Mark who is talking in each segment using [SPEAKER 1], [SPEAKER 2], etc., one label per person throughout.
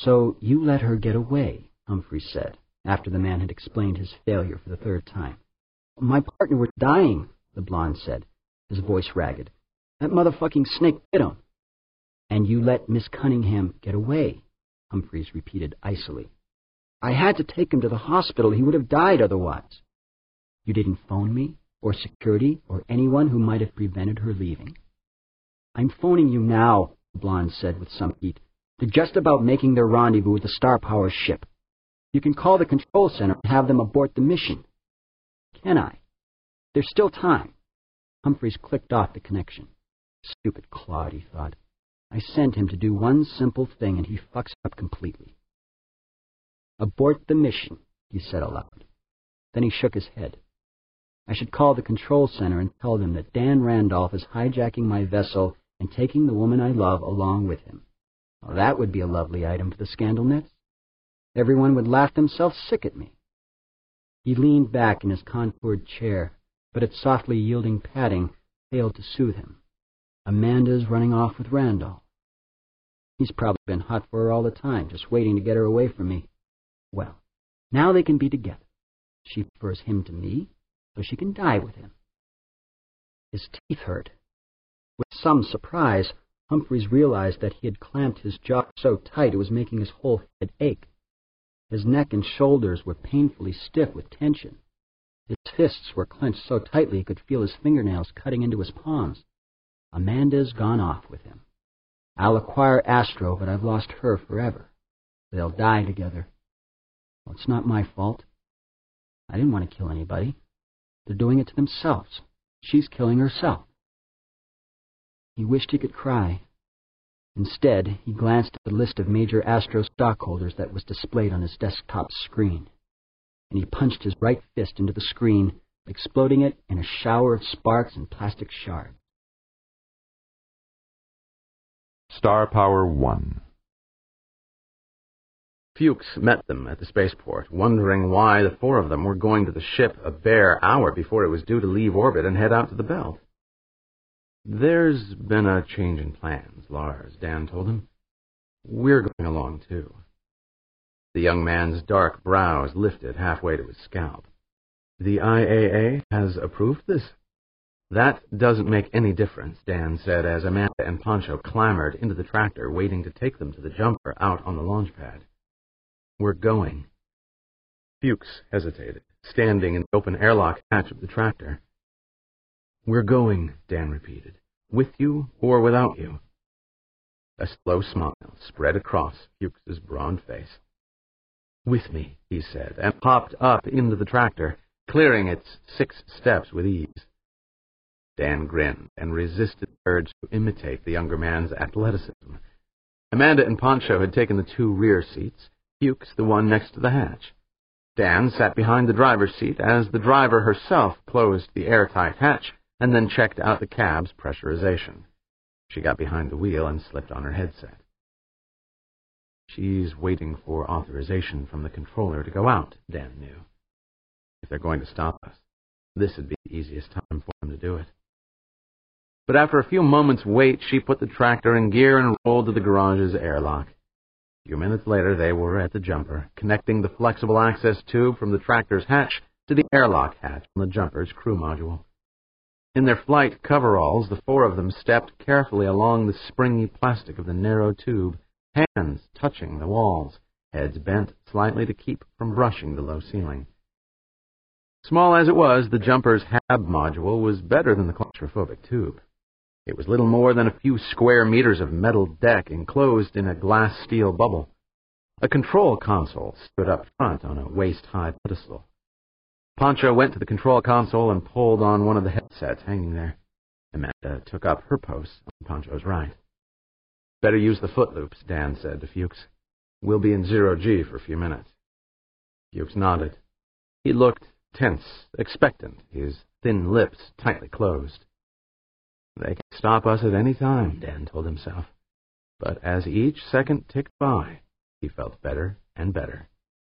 [SPEAKER 1] "So you let her get away," Humphrey said, after the man had explained his failure for the third time. "My partner was dying," the blonde said, his voice ragged. "That motherfucking snake bit him." "And you let Miss Cunningham get away," Humphreys repeated icily. "I had to take him to the hospital. He would have died otherwise." "You didn't phone me, or security, or anyone who might have prevented her leaving?" "I'm phoning you now," the blonde said with some heat. "They're just about making their rendezvous with the Star Power ship. You can call the control center and have them abort the mission." "Can I?" "There's still time." Humphreys clicked off the connection. Stupid Claude, he thought. I sent him to do one simple thing, and he fucks it up completely. "Abort the mission," he said aloud. Then he shook his head. "I should call the control center and tell them that Dan Randolph is hijacking my vessel and taking the woman I love along with him. Well, that would be a lovely item for the scandal nets. Everyone would laugh themselves sick at me." He leaned back in his contoured chair, but its softly yielding padding failed to soothe him. Amanda's running off with Randolph. He's probably been hot for her all the time, just waiting to get her away from me. Well, now they can be together. She prefers him to me, so she can die with him. His teeth hurt. With some surprise, Humphreys realized that he had clamped his jaw so tight it was making his whole head ache. His neck and shoulders were painfully stiff with tension. His fists were clenched so tightly he could feel his fingernails cutting into his palms. Amanda's gone off with him. I'll acquire Astro, but I've lost her forever. They'll die together. Well, it's not my fault. I didn't want to kill anybody. They're doing it to themselves. She's killing herself. He wished he could cry. Instead, he glanced at the list of major Astro stockholders that was displayed on his desktop screen, and he punched his right fist into the screen, exploding it in a shower of sparks and plastic shards.
[SPEAKER 2] Star Power 1.
[SPEAKER 3] Fuchs met them at the spaceport, wondering why the four of them were going to the ship a bare hour before it was due to leave orbit and head out to the belt. "There's been a change in plans, Lars," Dan told him. "We're going along, too." The young man's dark brows lifted halfway to his scalp. "The IAA has approved this?" "That doesn't make any difference," Dan said as Amanda and Pancho clambered into the tractor, waiting to take them to the jumper out on the launch pad. "We're going." Fuchs hesitated, standing in the open airlock hatch of the tractor. "We're going," Dan repeated. "With you or without you." A slow smile spread across Fuchs's broad face. "With me," he said, and popped up into the tractor, clearing its 6 steps with ease. Dan grinned and resisted the urge to imitate the younger man's athleticism. Amanda and Pancho had taken the 2 rear seats, Fuchs the one next to the hatch. Dan sat behind the driver's seat as the driver herself closed the airtight hatch and then checked out the cab's pressurization. She got behind the wheel and slipped on her headset. She's waiting for authorization from the controller to go out, Dan knew. If they're going to stop us, this would be the easiest time for them to do it. But after a few moments' wait, she put the tractor in gear and rolled to the garage's airlock. A few minutes later, they were at the jumper, connecting the flexible access tube from the tractor's hatch to the airlock hatch on the jumper's crew module. In their flight coveralls, the 4 of them stepped carefully along the springy plastic of the narrow tube, hands touching the walls, heads bent slightly to keep from brushing the low ceiling. Small as it was, the jumper's HAB module was better than the claustrophobic tube. It was little more than a few square meters of metal deck enclosed in a glass steel bubble. A control console stood up front on a waist-high pedestal. Pancho went to the control console and pulled on one of the headsets hanging there. Amanda took up her post on Pancho's right. "Better use the foot loops," Dan said to Fuchs. "We'll be in 0G for a few minutes." Fuchs nodded. He looked tense, expectant, his thin lips tightly closed. They can stop us at any time, Dan told himself. But as each second ticked by, he felt better and better.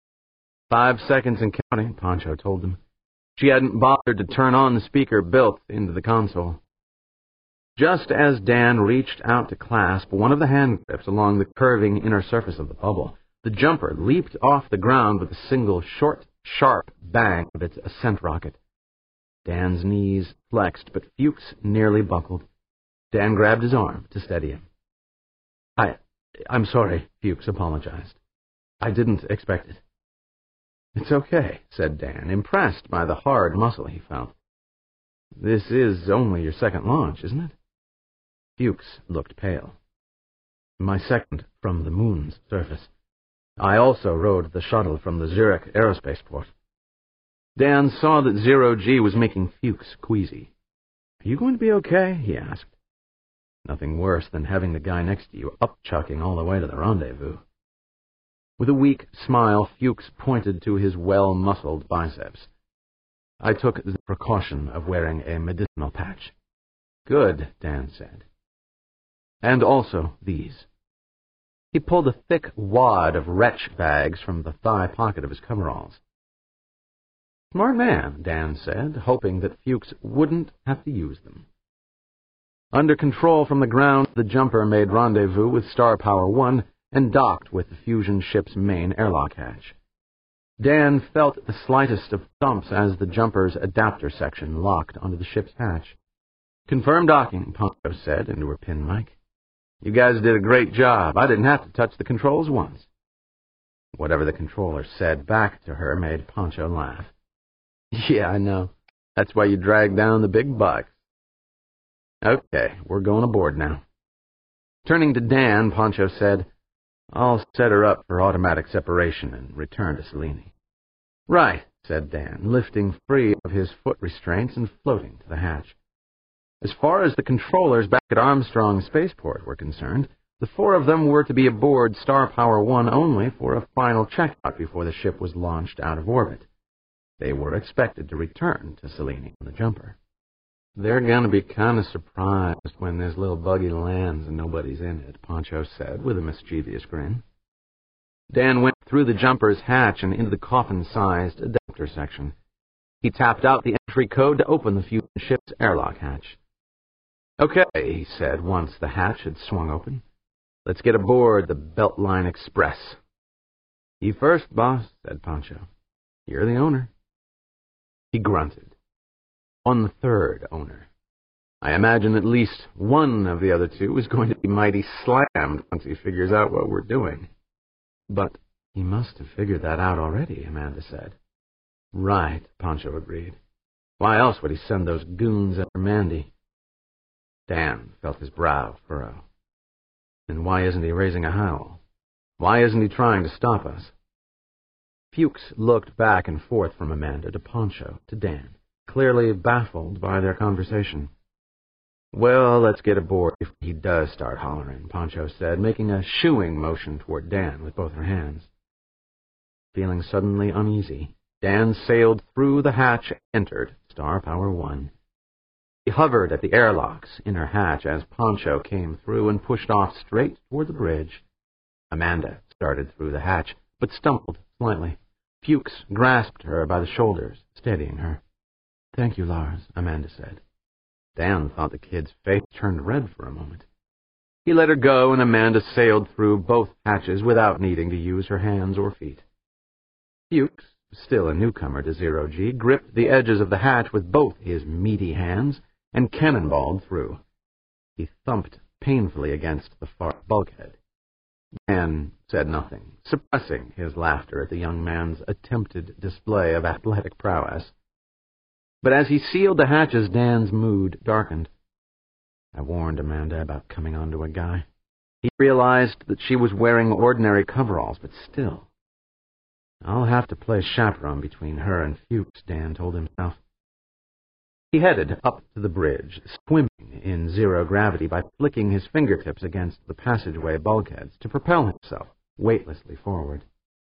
[SPEAKER 3] 5 seconds and counting, Pancho told them. She hadn't bothered to turn on the speaker built into the console. Just as Dan reached out to clasp one of the hand grips along the curving inner surface of the bubble, The jumper leaped off the ground with a single short, sharp bang of its ascent rocket. Dan's knees flexed, but Fuchs nearly buckled. Dan grabbed his arm to steady him. I'm sorry, Fuchs apologized. I didn't expect it. It's okay, said Dan, impressed by the hard muscle he felt. This is only your second launch, isn't it? Fuchs looked pale. My second from the moon's surface. I also rode the shuttle from the Zurich aerospace port. Dan saw that Zero-G was making Fuchs queasy. Are you going to be okay? He asked. Nothing worse than having the guy next to you up-chucking all the way to the rendezvous. With a weak smile, Fuchs pointed to his well-muscled biceps. I took the precaution of wearing a medicinal patch. Good, Dan said. And also these. He pulled a thick wad of wretch bags from the thigh pocket of his coveralls. Smart man, Dan said, hoping that Fuchs wouldn't have to use them. Under control from the ground, the jumper made rendezvous with Star Power 1 and docked with the fusion ship's main airlock hatch. Dan felt the slightest of thumps as the jumper's adapter section locked onto the ship's hatch. Confirmed docking, Poncho said into her pin mic. You guys did a great job. I didn't have to touch the controls once. Whatever the controller said back to her made Poncho laugh. Yeah, I know. That's why you dragged down the big bucks. Okay, we're going aboard now. Turning to Dan, Poncho said, I'll set her up for automatic separation and return to Selene. Right, said Dan, lifting free of his foot restraints and floating to the hatch. As far as the controllers back at Armstrong Spaceport were concerned, the four of them were to be aboard Star Power 1 only for a final checkout before the ship was launched out of orbit. They were expected to return to Selene on the jumper. They're going to be kind of surprised when this little buggy lands and nobody's in it, Poncho said with a mischievous grin. Dan went through the jumper's hatch and into the coffin-sized adapter section. He tapped out the entry code to open the fusion ship's airlock hatch. Okay, he said once the hatch had swung open. Let's get aboard the Beltline Express. You first, boss, said Poncho. You're the owner. He grunted. On the third owner. I imagine at least one of the other two is going to be mighty slammed once he figures out what we're doing. But he must have figured that out already, Amanda said. Right, Poncho agreed. Why else would he send those goons after Mandy? Dan felt his brow furrow. And why isn't he raising a howl? Why isn't he trying to stop us? Fuchs looked back and forth from Amanda to Poncho to Dan, clearly baffled by their conversation. Well, let's get aboard if he does start hollering, Poncho said, making a shooing motion toward Dan with both her hands. Feeling suddenly uneasy, Dan sailed through the hatch and entered Star Power 1. He hovered at the airlock's inner hatch as Poncho came through and pushed off straight toward the bridge. Amanda started through the hatch, but stumbled slightly. Fuchs grasped her by the shoulders, steadying her. Thank you, Lars, Amanda said. Dan thought the kid's face turned red for a moment. He let her go, and Amanda sailed through both hatches without needing to use her hands or feet. Fuchs, still a newcomer to Zero-G, gripped the edges of the hatch with both his meaty hands and cannonballed through. He thumped painfully against the far bulkhead. Dan said nothing, suppressing his laughter at the young man's attempted display of athletic prowess. But as he sealed the hatches, Dan's mood darkened. I warned Amanda about coming onto a guy. He realized that she was wearing ordinary coveralls, but still. I'll have to play chaperone between her and Fuchs, Dan told himself. He headed up to the bridge, swimming in zero gravity by flicking his fingertips against the passageway bulkheads to propel himself weightlessly forward.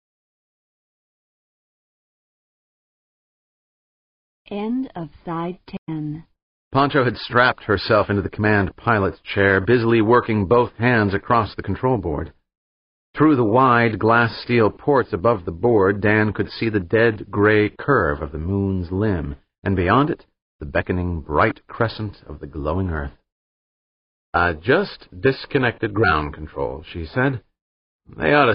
[SPEAKER 4] End of Side 10.
[SPEAKER 3] Poncho had strapped herself into the command pilot's chair, busily working both hands across the control board. Through the wide glass steel ports above the board, Dan could see the dead gray curve of the moon's limb, and beyond it, the beckoning bright crescent of the glowing earth. I just disconnected ground control, she said. They ought to